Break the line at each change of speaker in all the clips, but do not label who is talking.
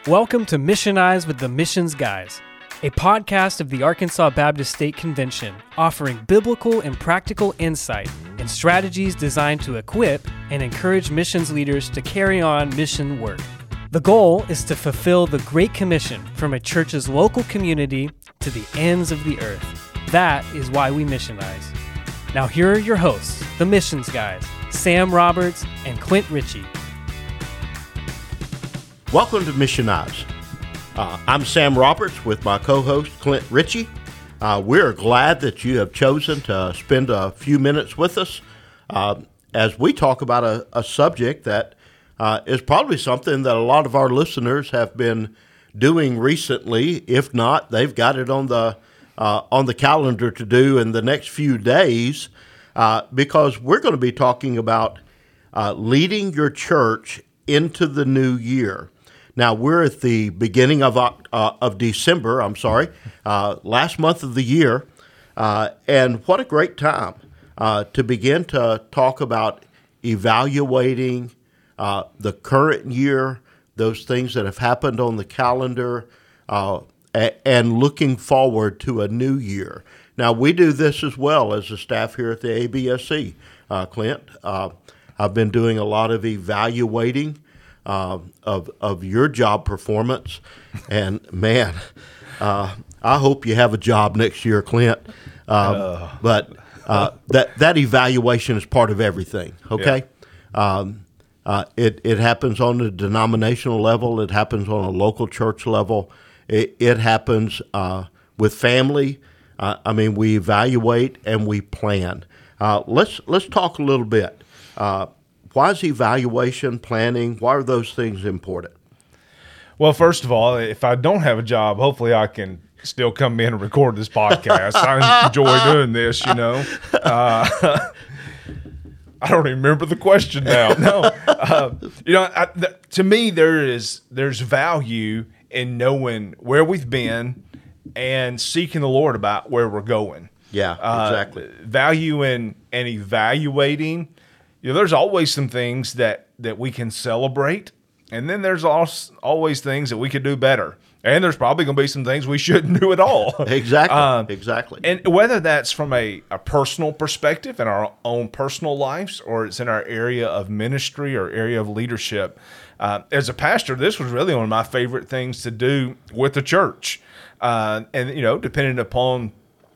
Welcome to Missionize with the Missions Guys, a podcast of the Arkansas Baptist State Convention offering biblical and practical insight and strategies designed to equip and encourage missions leaders to carry on mission work. The goal is to fulfill the Great Commission from a church's local community to the ends of the earth. That is why we missionize. Now here are your hosts, the Missions Guys, Sam Roberts and Clint Ritchie.
Welcome to Missionize. I'm Sam Roberts with my co-host Clint Ritchie. We're glad that you have chosen to spend a few minutes with us as we talk about a subject that is probably something that a lot of our listeners have been doing recently. If not, they've got it on the calendar to do in the next few days because we're going to be talking about leading your church into the new year. Now, we're at the beginning of December, last month of the year, and what a great time to begin to talk about evaluating the current year, those things that have happened on the calendar, and looking forward to a new year. Now, we do this as well as the staff here at the ABSC, Clint. I've been doing a lot of evaluating of your job performance, and man, I hope you have a job next year, Clint. But that evaluation is part of everything. Okay, yeah. It happens on the denominational level. It happens on a local church level. It happens with family. We evaluate and we plan. Let's talk a little bit. Why is evaluation, planning, why are those things important?
Well, first of all, if I don't have a job, hopefully I can still come in and record this podcast. I enjoy doing this, I don't even remember the question now. No, to me, there's value in knowing where we've been and seeking the Lord about where we're going.
Yeah, exactly.
Value in and evaluating. There's always some things that we can celebrate, and then there's always things that we could do better. And there's probably going to be some things we shouldn't do at all.
Exactly.
And whether that's from a personal perspective in our own personal lives, or it's in our area of ministry or area of leadership. As a pastor, this was really one of my favorite things to do with the church. And depending upon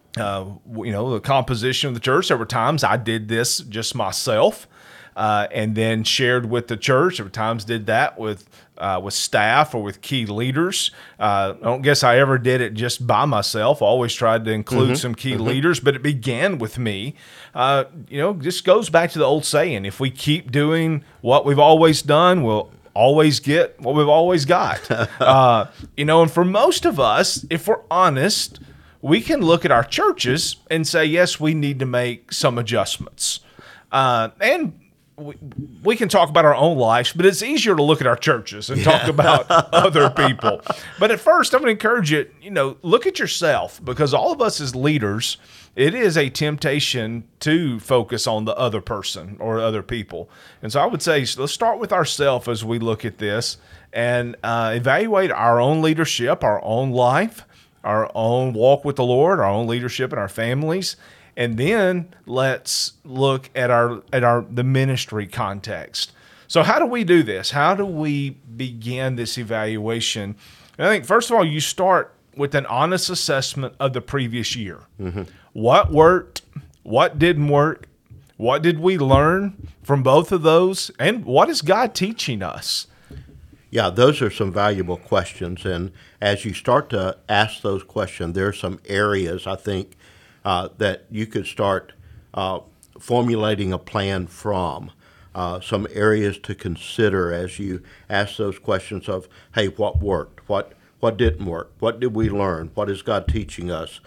the composition of the church, there were times I did this just myself. And then shared with the church. At times did that with staff or with key leaders. I don't guess I ever did it just by myself. I always tried to include some key leaders, but it began with me. This goes back to the old saying, if we keep doing what we've always done, we'll always get what we've always got. And for most of us, if we're honest, we can look at our churches and say, yes, we need to make some adjustments. And we can talk about our own lives, but it's easier to look at our churches and talk about other people. But at first, I'm going to encourage you, look at yourself, because all of us as leaders, it is a temptation to focus on the other person or other people. And so I would say, let's start with ourselves as we look at this and evaluate our own leadership, our own life, our own walk with the Lord, our own leadership in our families. And then let's look at the ministry context. So how do we do this? How do we begin this evaluation? And I think, first of all, you start with an honest assessment of the previous year. Mm-hmm. What worked? What didn't work? What did we learn from both of those? And what is God teaching us?
Yeah, those are some valuable questions. And as you start to ask those questions, there are some areas, I think, that you could start formulating a plan from, some areas to consider as you ask those questions of, hey, what worked? What didn't work? What did we learn? What is God teaching us?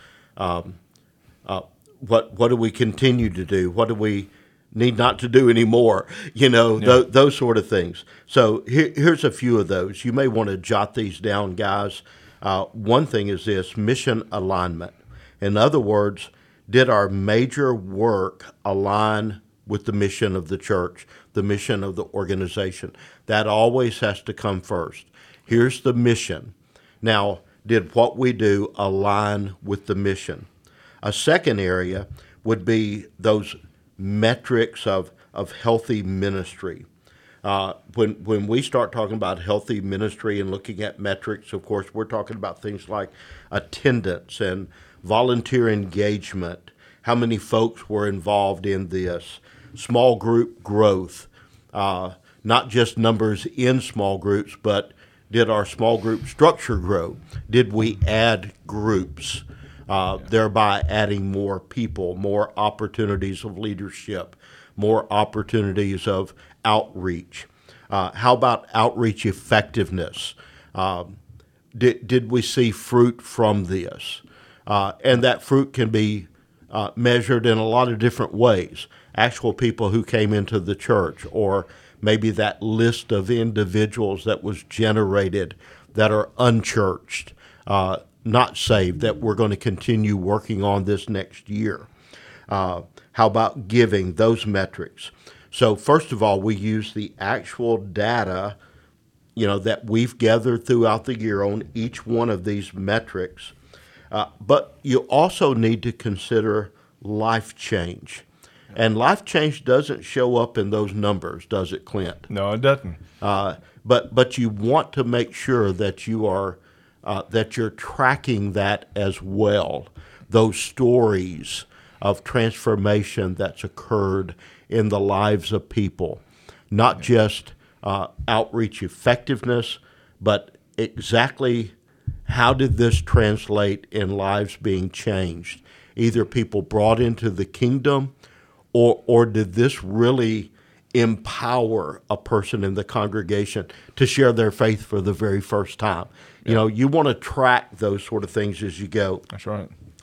What do we continue to do? What do we need not to do anymore? Those sort of things. So here's a few of those. You may want to jot these down, guys. One thing is this: mission alignment. In other words, did our major work align with the mission of the church, the mission of the organization? That always has to come first. Here's the mission. Now, did what we do align with the mission? A second area would be those metrics of healthy ministry. When we start talking about healthy ministry and looking at metrics, of course, we're talking about things like attendance and volunteer engagement, how many folks were involved in this, small group growth, not just numbers in small groups, but did our small group structure grow? Did we add groups, thereby adding more people, more opportunities of leadership, more opportunities of outreach? How about outreach effectiveness? Did we see fruit from this? And that fruit can be measured in a lot of different ways. Actual people who came into the church, or maybe that list of individuals that was generated that are unchurched, not saved, that we're going to continue working on this next year. How about giving, those metrics? So first of all, we use the actual data, that we've gathered throughout the year on each one of these metrics. But you also need to consider life change. And life change doesn't show up in those numbers, does it, Clint?
No, it doesn't.
But you want to make sure that you're tracking that as well. Those stories of transformation that's occurred in the lives of people, not just outreach effectiveness, but exactly how did this translate in lives being changed? Either people brought into the kingdom, or did this really empower a person in the congregation to share their faith for the very first time?
Yeah.
You want to track those sort of things as you go.
That's right.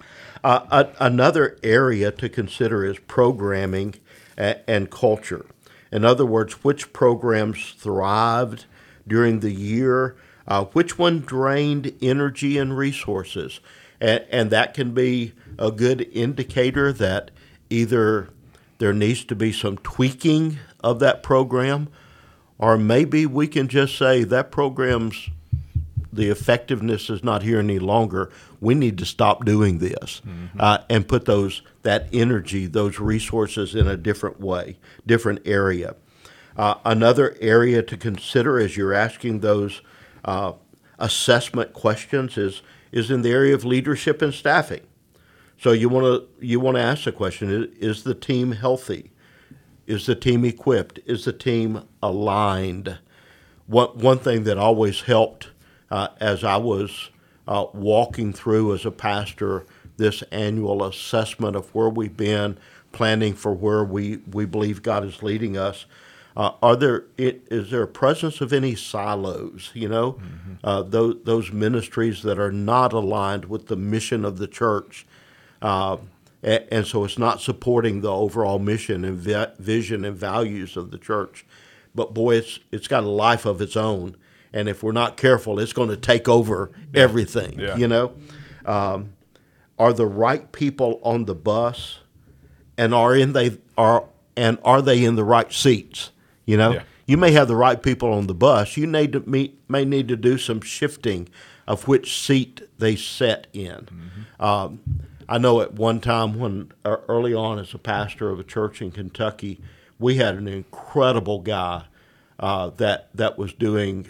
Another area to consider is programming and culture. In other words, which programs thrived during the year, which one drained energy and resources. And that can be a good indicator that either there needs to be some tweaking of that program, or maybe we can just say that program's, the effectiveness is not here any longer. We need to stop doing this, and put that energy, those resources in a different way, different area. Another area to consider as you're asking those assessment questions is in the area of leadership and staffing. So you want to ask the question: is the team healthy? Is the team equipped? Is the team aligned? One thing that always helped as I was walking through as a pastor this annual assessment of where we've been, planning for where we believe God is leading us. Is there a presence of any silos? Those ministries that are not aligned with the mission of the church. And so it's not supporting the overall mission and vision and values of the church. But boy, it's got a life of its own. And if we're not careful, it's going to take over everything, Are the right people on the bus, and are they in the right seats? You may have the right people on the bus. You may need to do some shifting of which seat they sit in. I know at one time when early on as a pastor of a church in Kentucky, we had an incredible guy that was doing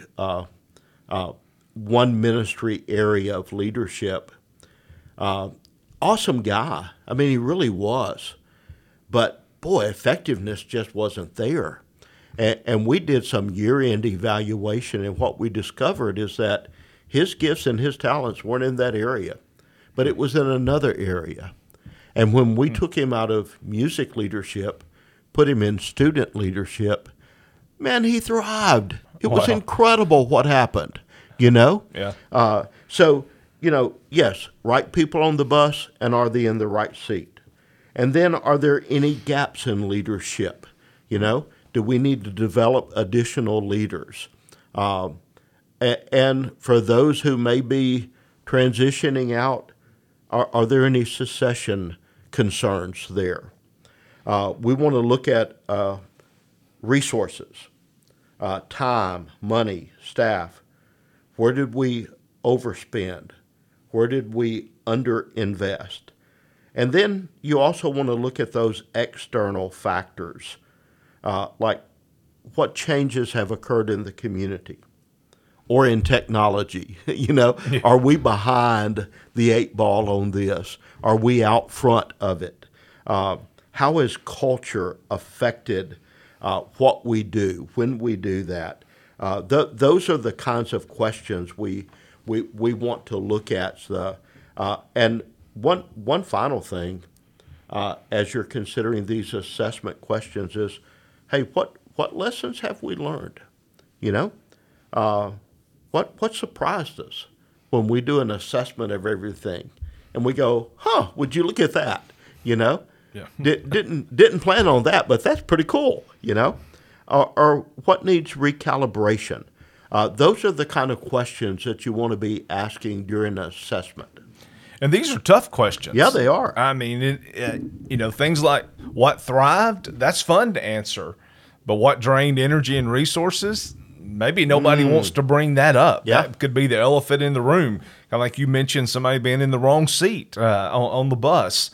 one ministry area of leadership. Awesome guy. I mean, he really was. But boy, effectiveness just wasn't there. And we did some year-end evaluation, and what we discovered is that his gifts and his talents weren't in that area, but it was in another area. And when we took him out of music leadership, put him in student leadership, man, he thrived. It was incredible what happened,
Yeah.
So, yes, right people on the bus, and are they in the right seat? And then are there any gaps in leadership? Do we need to develop additional leaders? And for those who may be transitioning out, are there any succession concerns there? We want to look at resources, time, money, staff. Where did we overspend? Where did we underinvest? And then you also want to look at those external factors, like what changes have occurred in the community or in technology. Are we behind the 8 ball on this? Are we out front of it? How has culture affected what we do when we do that? Those are the kinds of questions we want to look at. And one final thing, as you're considering these assessment questions, is, hey, what lessons have we learned? What surprised us when we do an assessment of everything, and we go, would you look at that? Yeah. Didn't plan on that, but that's pretty cool. Or what needs recalibration? Those are the kind of questions that you want to be asking during an assessment.
And these are tough questions.
Yeah, they are.
I mean, things like what thrived, that's fun to answer. But what drained energy and resources, maybe nobody wants to bring that up.
Yeah.
That could be the elephant in the room. Kind of like you mentioned, somebody being in the wrong seat on the bus.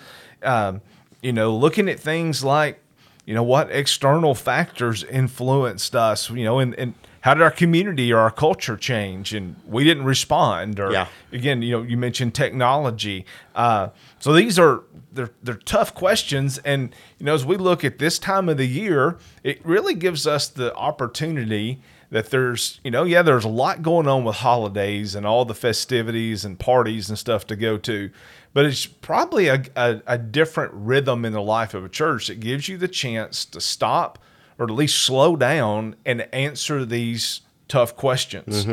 Looking at things like, what external factors influenced us, and how did our community or our culture change and we didn't respond? Or again, you mentioned technology. So these they're tough questions. And, as we look at this time of the year, it really gives us the opportunity that there's a lot going on with holidays and all the festivities and parties and stuff to go to. But it's probably a different rhythm in the life of a church that gives you the chance to stop or at least slow down and answer these tough questions.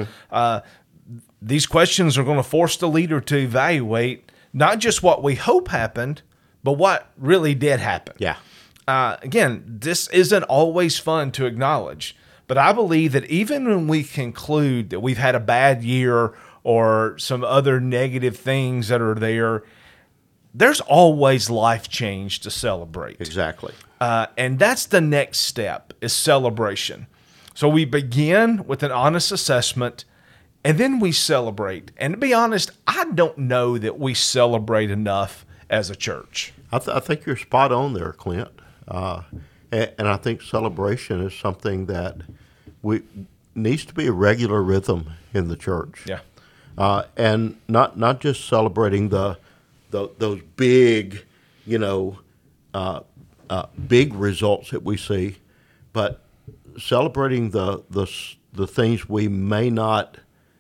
These questions are going to force the leader to evaluate not just what we hope happened, but what really did happen.
Yeah.
Again, this isn't always fun to acknowledge, but I believe that even when we conclude that we've had a bad year or some other negative things that are there, there's always life change to celebrate.
Exactly.
And that's the next step, is celebration. So we begin with an honest assessment, and then we celebrate. And to be honest, I don't know that we celebrate enough as a church.
I think you're spot on there, Clint. And I think celebration is something that needs to be a regular rhythm in the church.
Yeah.
And not just celebrating those big, big results that we see, but celebrating the things we may not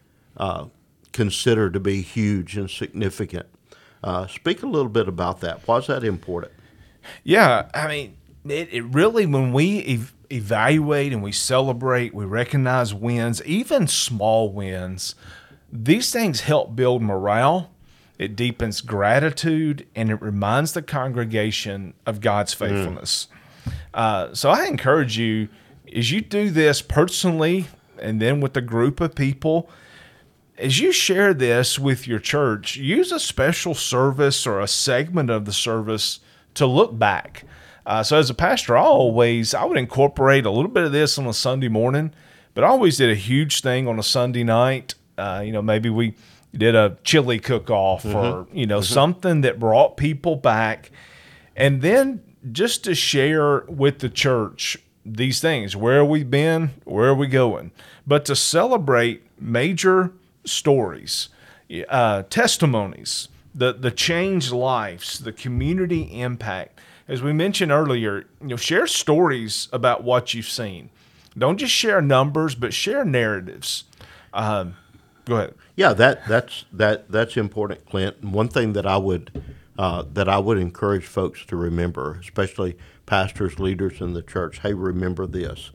consider to be huge and significant. Speak a little bit about that. Why is that important?
Yeah, I mean, it really, when we evaluate and we celebrate, we recognize wins, even small wins. These things help build morale. It deepens gratitude, and it reminds the congregation of God's faithfulness. So I encourage you, as you do this personally and then with a group of people, as you share this with your church, use a special service or a segment of the service to look back. So as a pastor, I would incorporate a little bit of this on a Sunday morning, but I always did a huge thing on a Sunday night. Maybe we did a chili cook-off or, something that brought people back. And then just to share with the church these things, where we've been, where are we going, but to celebrate major stories, testimonies, the changed lives, the community impact. As we mentioned earlier, share stories about what you've seen. Don't just share numbers, but share narratives. Go ahead.
Yeah, that's important, Clint. And one thing that I would encourage folks to remember, especially pastors, leaders in the church, hey, remember this.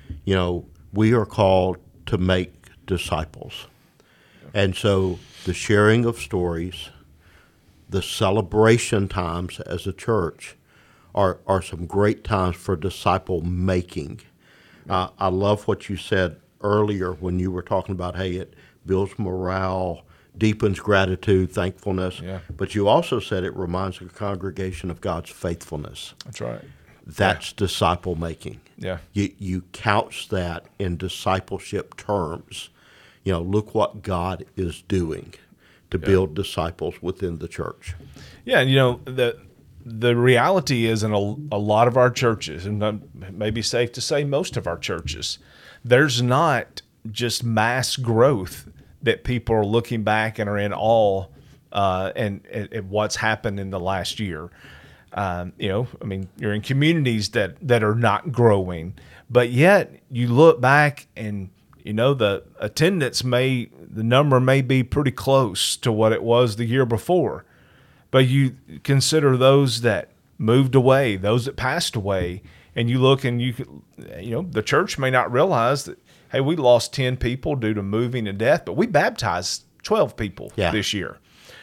We are called to make disciples. And so the sharing of stories, the celebration times as a church are some great times for disciple making. I love what you said earlier when you were talking about, hey, it builds morale, deepens gratitude, thankfulness.
Yeah.
But you also said it reminds the congregation of God's faithfulness.
That's right.
That's disciple making.
Yeah.
You couch that in discipleship terms. look what God is doing to build disciples within the church.
Yeah, and the reality is in a lot of our churches, and it may be safe to say most of our churches, there's not just mass growth that people are looking back and are in awe and at what's happened in the last year. You're in communities that are not growing, but yet you look back and the attendance the number may be pretty close to what it was the year before. But you consider those that moved away, those that passed away, and you look and the church may not realize that, hey, we lost 10 people due to moving and death, but we baptized 12 people this year.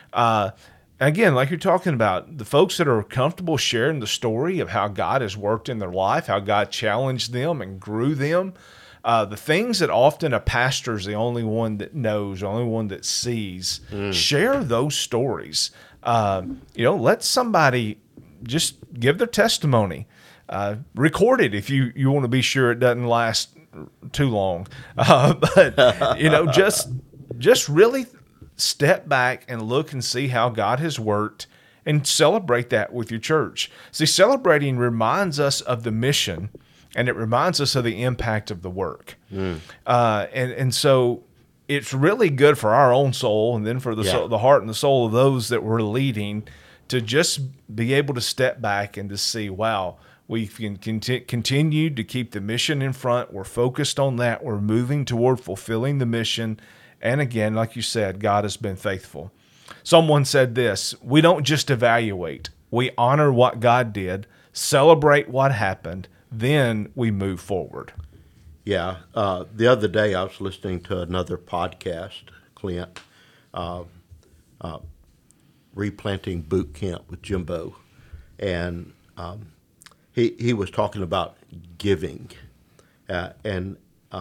Again, like you're talking about, the folks that are comfortable sharing the story of how God has worked in their life, how God challenged them and grew them, the things that often a pastor is the only one that knows, the only one that sees, share those stories. Let somebody just give their testimony. Record it if you want to be sure it doesn't last too long. But just really step back and look and see how God has worked and celebrate that with your church. See, celebrating reminds us of the mission, and it reminds us of the impact of the work. And so it's really good for our own soul, and then for the soul, the heart and the soul of those that we're leading, to just be able to step back and to see, wow, we can continue to keep the mission in front. We're focused on that. We're moving toward fulfilling the mission. And again, like you said, God has been faithful. Someone said this: we don't just evaluate. We honor what God did, celebrate what happened, then we move forward.
Yeah. The other day I was listening to another podcast, Clint, Replanting Boot Camp with Jimbo. And he was talking about giving. And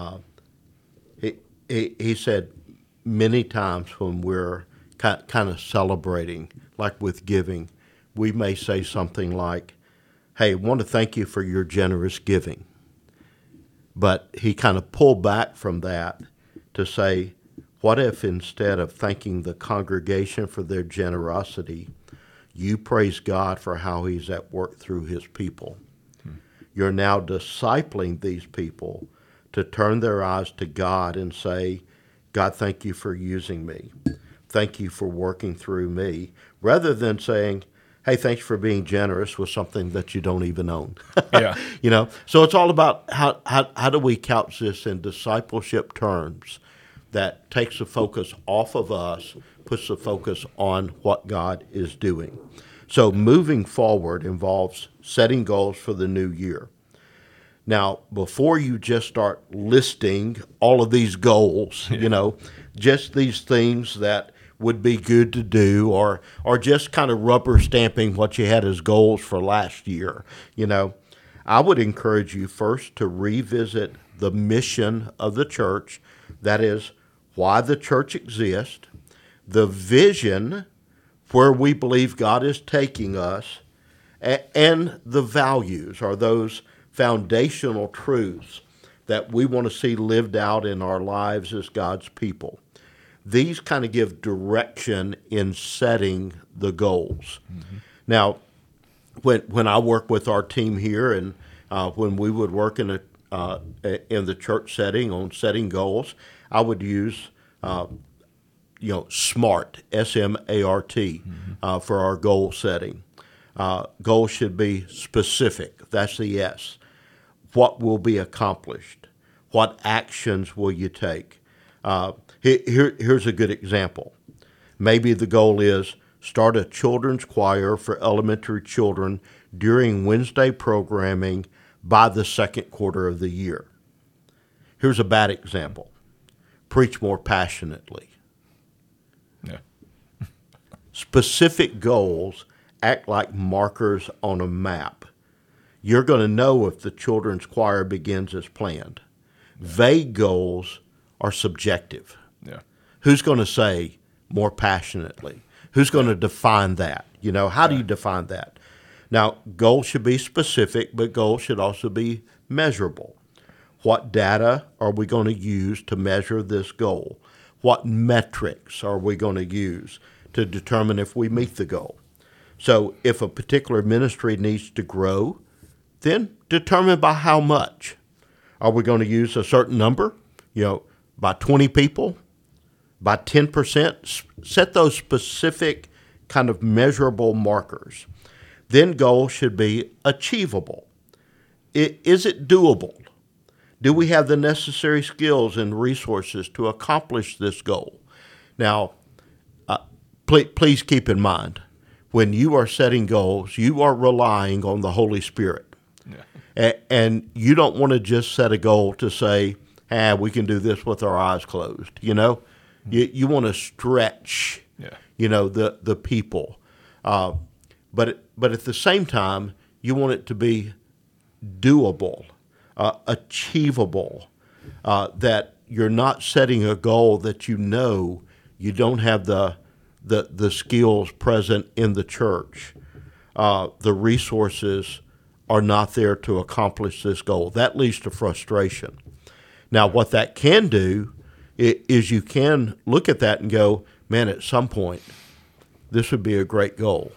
he said many times when we're kind of celebrating, like with giving, we may say something like, hey, I want to thank you for your generous giving. But he kind of pulled back from that to say, what if instead of thanking the congregation for their generosity, you praise God for how he's at work through his people? You're now discipling these people to turn their eyes to God and say, God, thank you for using me. Thank you for working through me, rather than saying, hey, thanks for being generous with something that you don't even own.
Yeah.
So it's all about how do we couch this in discipleship terms that takes the focus off of us, puts the focus on what God is doing. So moving forward involves setting goals for the new year. Now, before you just start listing all of these goals, just these things that would be good to do, or just kind of rubber stamping what you had as goals for last year, I would encourage you first to revisit the mission of the church, that is, why the church exists, the vision where we believe God is taking us, and the values, or those foundational truths that we want to see lived out in our lives as God's people. These kind of give direction in setting the goals. Mm-hmm. Now, when I work with our team here, and when we would work in the church setting on setting goals, I would use SMART, S-M-A-R-T, for our goal setting. Goals should be specific. That's the S. What will be accomplished? What actions will you take? Here's a good example. Maybe the goal is start a children's choir for elementary children during Wednesday programming by the second quarter of the year. Here's a bad example. Preach more passionately.
Yeah.
Specific goals act like markers on a map. You're going to know if the children's choir begins as planned. Yeah. Vague goals are subjective.
Yeah.
Who's going to say more passionately? Who's going to define that? How do you define that? Now, goals should be specific, but goals should also be measurable. What data are we going to use to measure this goal? What metrics are we going to use to determine if we meet the goal? So if a particular ministry needs to grow, then determine by how much. Are we going to use a certain number, by 20 people, by 10%? Set those specific kind of measurable markers. Then goals should be achievable. Is it doable? Do we have the necessary skills and resources to accomplish this goal? Now, please keep in mind, when you are setting goals, you are relying on the Holy Spirit. Yeah. And you don't want to just set a goal to say, we can do this with our eyes closed, You want to stretch, the people. But at the same time, you want it to be doable, achievable, that you're not setting a goal that you don't have the skills present in the church. The resources are not there to accomplish this goal. That leads to frustration. Now, what that can do is you can look at that and go, man, at some point, this would be a great goal.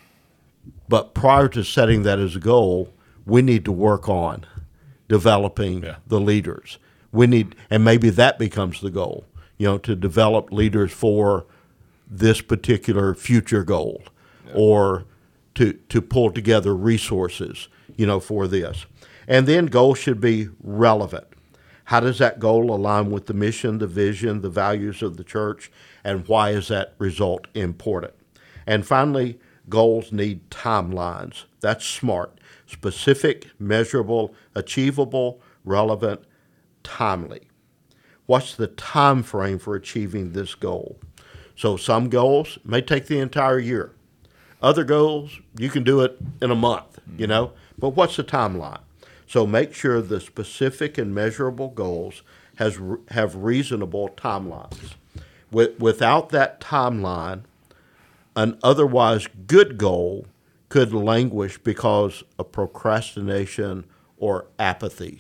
But prior to setting that as a goal, we need to work on developing the leaders. And maybe that becomes the goal, to develop leaders for this particular future goal, or to pull together resources, for this. And then goals should be relevant. How does that goal align with the mission, the vision, the values of the church, and why is that result important? And finally, goals need timelines. That's smart. Specific, measurable, achievable, relevant, timely. What's the time frame for achieving this goal? So some goals may take the entire year. Other goals, you can do it in a month, But what's the timeline? So make sure the specific and measurable goals have reasonable timelines. Without that timeline, an otherwise good goal could languish because of procrastination or apathy,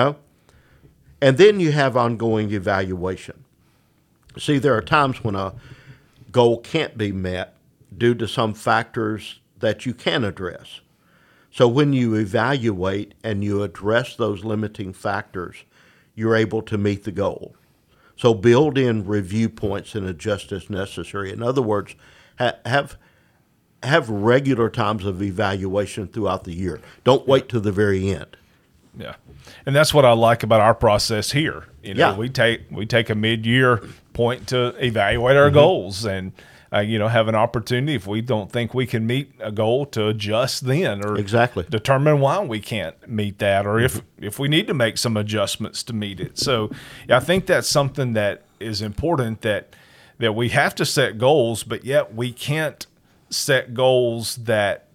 And then you have ongoing evaluation. See, there are times when a goal can't be met due to some factors that you can address. So when you evaluate and you address those limiting factors, you're able to meet the goal. So build in review points and adjust as necessary. In other words, have regular times of evaluation throughout the year. Don't wait till the very end.
Yeah, and that's what I like about our process here. We take a mid-year point to evaluate our goals, and have an opportunity if we don't think we can meet a goal to adjust then, or determine why we can't meet that, or if we need to make some adjustments to meet it. So I think that's something that is important, that we have to set goals, but yet we can't set goals that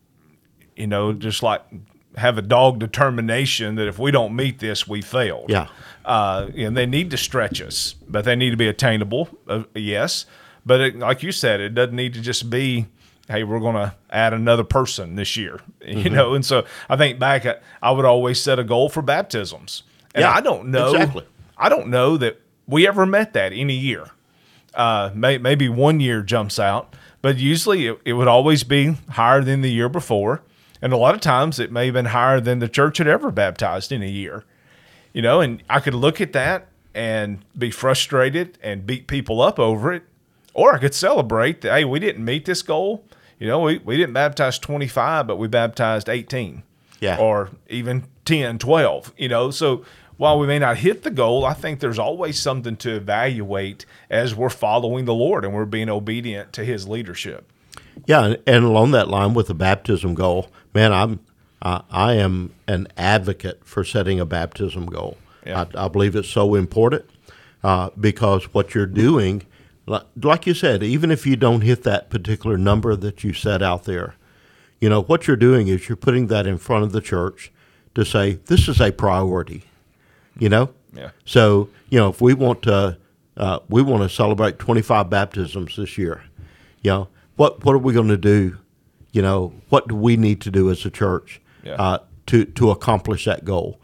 just like have a dog determination that if we don't meet this, we failed.
Yeah.
And they need to stretch us, but they need to be attainable. Yes. But like you said, it doesn't need to just be, hey, we're going to add another person this year, And so I think back, I would always set a goal for baptisms. And I don't know.
Exactly.
I don't know that we ever met that in a year. Maybe 1 year jumps out, but usually it would always be higher than the year before. And a lot of times it may have been higher than the church had ever baptized in a year, and I could look at that and be frustrated and beat people up over it. Or I could celebrate that, hey, we didn't meet this goal. We didn't baptize 25, but we baptized 18.
Yeah.
Or even 10, 12, So while we may not hit the goal, I think there's always something to evaluate as we're following the Lord and we're being obedient to His leadership.
Yeah, and along that line with the baptism goal, man, I am an advocate for setting a baptism goal. Yeah. I believe it's so important because what you're doing, like you said, even if you don't hit that particular number that you set out there, what you're doing is you're putting that in front of the church to say, this is a priority, Yeah. So, if we want to celebrate 25 baptisms this year, what are we going to do? What do we need to do as a church to accomplish that goal?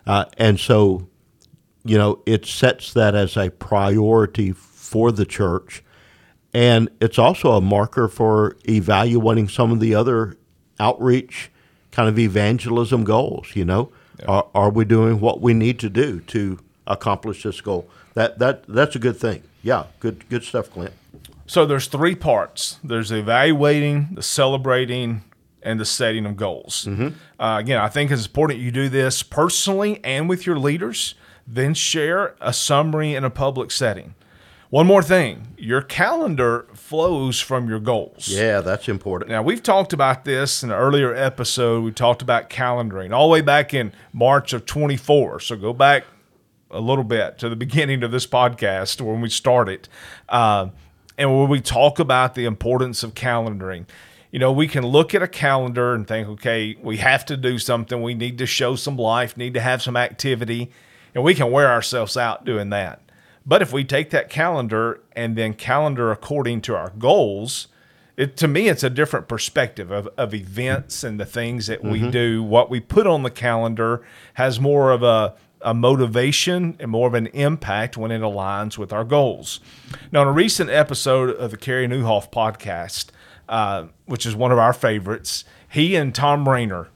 And so, it sets that as a priority for the church. And it's also a marker for evaluating some of the other outreach kind of evangelism goals, Yeah. Are we doing what we need to do to accomplish this goal? That's a good thing. Yeah, good stuff, Clint.
So there's 3 parts. There's the evaluating, the celebrating, and the setting of goals. Again, I think it's important you do this personally and with your leaders, then share a summary in a public setting. One more thing, your calendar flows from your goals.
Yeah, that's important.
Now, we've talked about this in an earlier episode. We talked about calendaring all the way back in March of 24. So go back a little bit to the beginning of this podcast when we started. And when we talk about the importance of calendaring, we can look at a calendar and think, okay, we have to do something. We need to show some life, need to have some activity, and we can wear ourselves out doing that. But if we take that calendar and then calendar according to our goals, to me, it's a different perspective of events and the things that we do. What we put on the calendar has more of a motivation and more of an impact when it aligns with our goals. Now, in a recent episode of the Carey Nieuwhof podcast, which is one of our favorites, he and Tom Rainer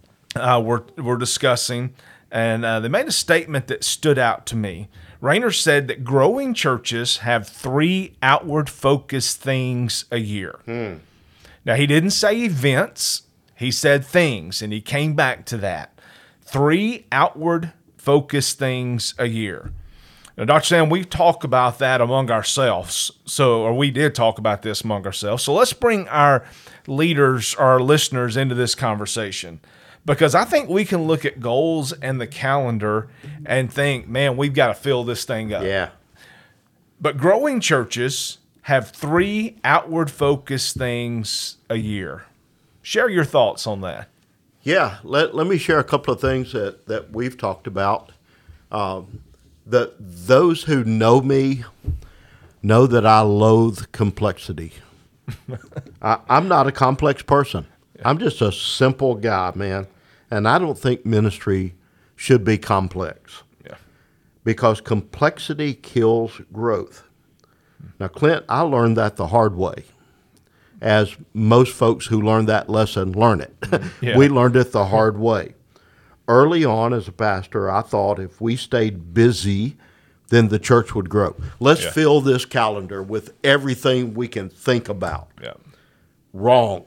were discussing, and they made a statement that stood out to me. Rainer said that growing churches have 3 outward-focused things a year. Now, he didn't say events. He said things, and he came back to that. 3 outward-focused things a year. Now, Dr. Sam, we talk about that among ourselves. Or we did talk about this among ourselves. So let's bring our leaders, our listeners into this conversation. Because I think we can look at goals and the calendar and think, man, we've got to fill this thing up.
Yeah.
But growing churches have 3 outward-focused those a year. Share your thoughts on that.
Yeah, let me share a couple of things that we've talked about. Those who know me know that I loathe complexity. I'm not a complex person. I'm just a simple guy, man. And I don't think ministry should be complex.
Yeah.
Because complexity kills growth. Now, Clint, I learned that the hard way, as most folks who learn that lesson learn it.
Yeah.
We learned it the hard way. Early on as a pastor, I thought if we stayed busy, then the church would grow. Let's fill this calendar with everything we can think about.
Yeah.
Wrong.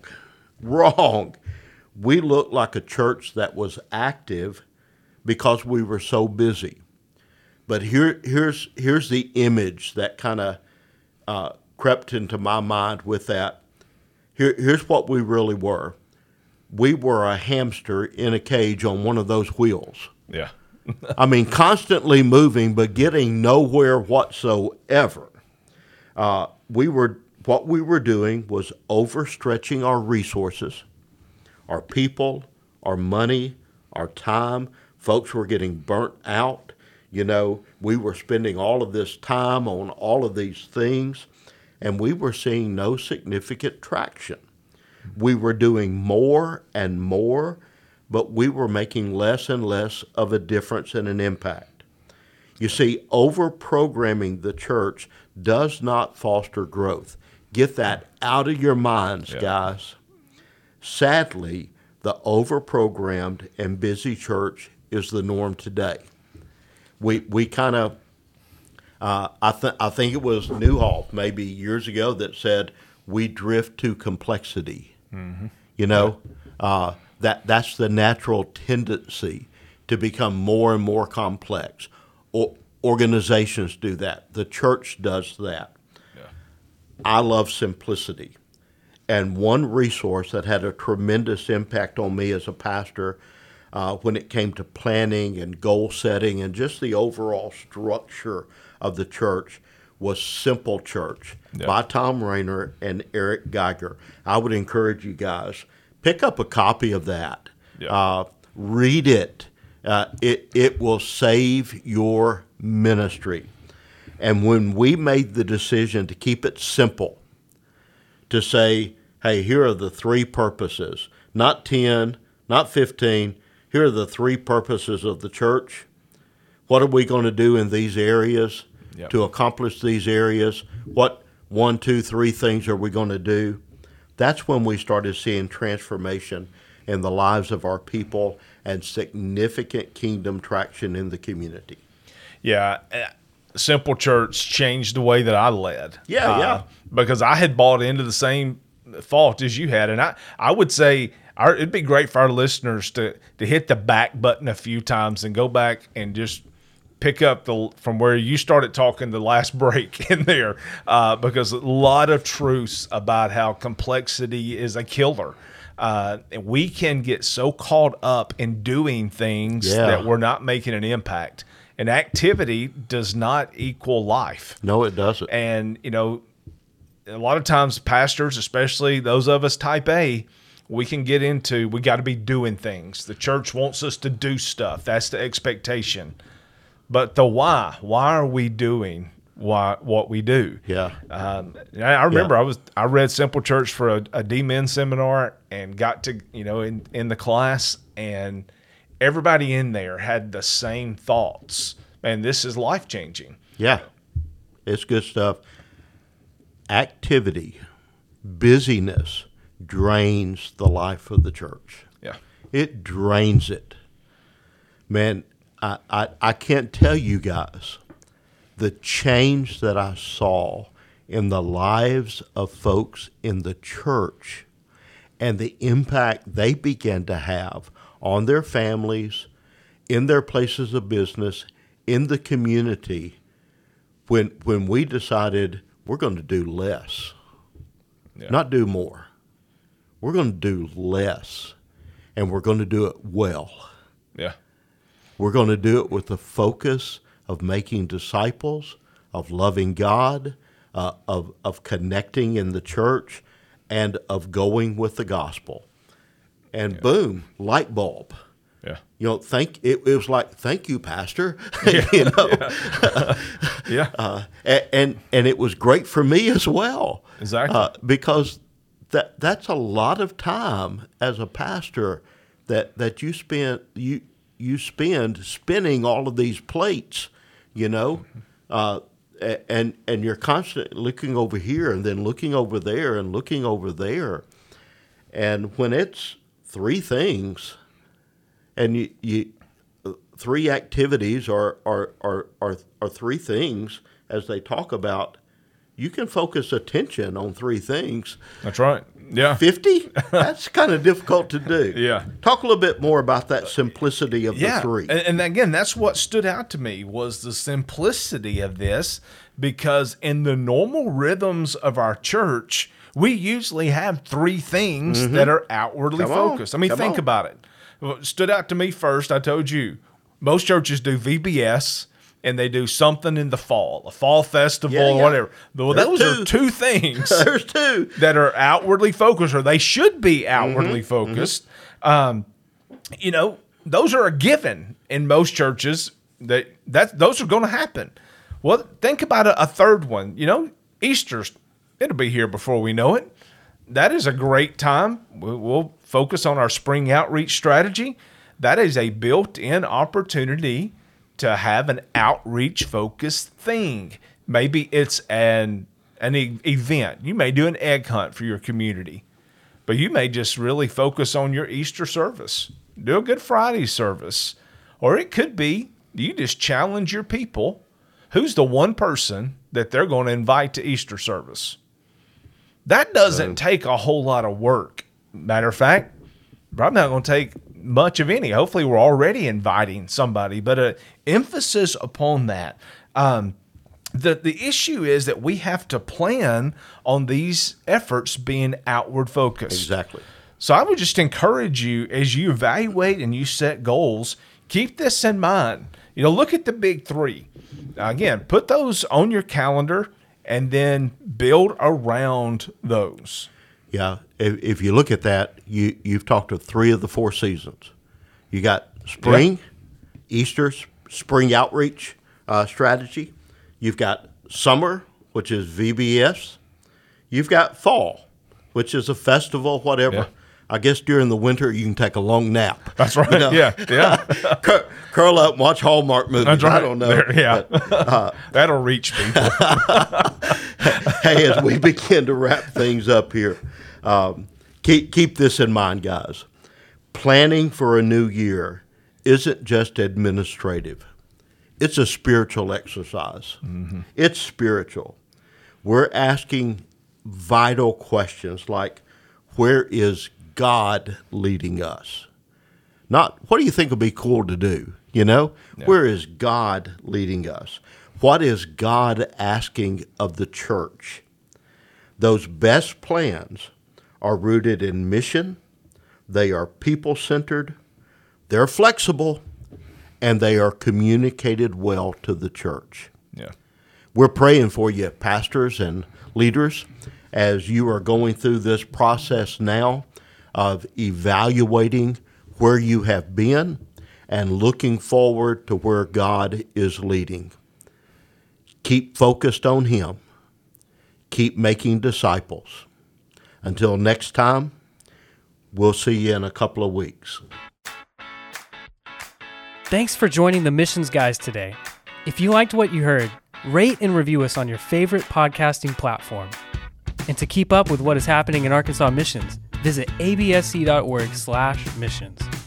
We looked like a church that was active because we were so busy. But here's the image that kind of crept into my mind with that. Here's what we really were. We were a hamster in a cage on one of those wheels.
Yeah.
I mean, constantly moving, but getting nowhere whatsoever. What we were doing was overstretching our resources, our people, our money, our time. Folks were getting burnt out. We were spending all of this time on all of these things, and we were seeing no significant traction. We were doing more and more, but we were making less and less of a difference and an impact. You see, over-programming the church does not foster growth. Get that out of your minds, guys. Sadly, the over-programmed and busy church is the norm today. We kind of, I think it was Nieuwhof maybe years ago that said, we drift to complexity. That's the natural tendency to become more and more complex. Organizations do that. The church does that. Yeah. I love simplicity. And one resource that had a tremendous impact on me as a pastor when it came to planning and goal setting and just the overall structure of the church was Simple Church by Tom Rainer and Eric Geiger. I would encourage you guys, pick up a copy of that. Read it. It will save your ministry. And when we made the decision to keep it simple, to say, hey, here are the 3 purposes, not 10, not 15, here are the three purposes of the church. What are we going to do in these areas to accomplish these areas? What 1, 2, 3 things are we going to do? That's when we started seeing transformation in the lives of our people and significant kingdom traction in the community.
Yeah. Simple Church changed the way that I led.
Yeah.
Because I had bought into the same fault as you had. And I would say it'd be great for our listeners to hit the back button a few times and go back and just pick up from where you started talking the last break in there, because a lot of truths about how complexity is a killer. We can get so caught up in doing things that we're not making an impact. And activity does not equal life.
No, it doesn't.
And, a lot of times pastors, especially those of us type A, we can get into, we got to be doing things. The church wants us to do stuff. That's the expectation. But the why are we doing what we do?
Yeah.
I remember I read Simple Church for a D-Min seminar and got to, in the class, and everybody in there had the same thoughts. And this is life-changing.
Yeah. It's good stuff. Activity, busyness drains the life of the church.
Yeah.
It drains it. Man, I can't tell you guys the change that I saw in the lives of folks in the church and the impact they began to have on their families, in their places of business, in the community, when we decided we're going to do less, not do more. We're going to do less, and we're going to do it well.
Yeah.
We're going to do it with the focus of making disciples, of loving God, of connecting in the church, and of going with the gospel. And boom, light bulb.
Yeah.
It was like, thank you, Pastor. And it was great for me as well.
Exactly.
Because that's a lot of time as a pastor that you spend spinning all of these plates, and you're constantly looking over here and then looking over there and looking over there. And when it's 3 things, and you 3 activities are 3 things, as they talk about, you can focus attention on 3 things.
That's right. Yeah.
50? That's kind of difficult to do.
Yeah.
Talk a little bit more about that simplicity of the 3.
And again, that's what stood out to me was the simplicity of this, because in the normal rhythms of our church, we usually have 3 things that are outwardly focused. I mean, think about it. What stood out to me first, I told you, most churches do VBS, and they do something in the fall, a fall festival or whatever. Well, those are 2 things.
There's 2
that are outwardly focused, or they should be outwardly focused. Those are a given in most churches. Those are going to happen. Well, think about a third one. Easter's, it'll be here before we know it. That is a great time. We'll focus on our spring outreach strategy. That is a built-in opportunity to have an outreach-focused thing. Maybe it's an event. You may do an egg hunt for your community, but you may just really focus on your Easter service. Do a Good Friday service. Or it could be you just challenge your people. Who's the one person that they're going to invite to Easter service? That doesn't take a whole lot of work. Matter of fact, probably not going to take much of any. Hopefully we're already inviting somebody, but an emphasis upon that. The issue is that we have to plan on these efforts being outward focused.
Exactly.
So I would just encourage you, as you evaluate and you set goals, keep this in mind. Look at the big 3. Again, put those on your calendar and then build around those.
Yeah, if you look at that, you've talked of 3 of the 4 seasons. You got spring, Easter, spring outreach strategy. You've got summer, which is VBS. You've got fall, which is a festival, whatever. I guess during the winter you can take a long nap.
That's right.
You know?
Yeah.
Curl up and watch Hallmark movies.
That's right.
I don't know.
But, that'll reach people.
Hey, as we begin to wrap things up here, keep this in mind, guys. Planning for a new year isn't just administrative. It's a spiritual exercise. Mm-hmm. It's spiritual. We're asking vital questions like, where is God leading us? Not, what do you think would be cool to do? You know, Where is God leading us? What is God asking of the church? Those best plans are rooted in mission. They are people-centered. They're flexible, and they are communicated well to the church.
Yeah.
We're praying for you, pastors and leaders, as you are going through this process now of evaluating where you have been and looking forward to where God is leading. Keep focused on Him. Keep making disciples. Until next time, we'll see you in a couple of weeks.
Thanks for joining the Missions Guys today. If you liked what you heard, rate and review us on your favorite podcasting platform. And to keep up with what is happening in Arkansas Missions, visit absc.org/missions.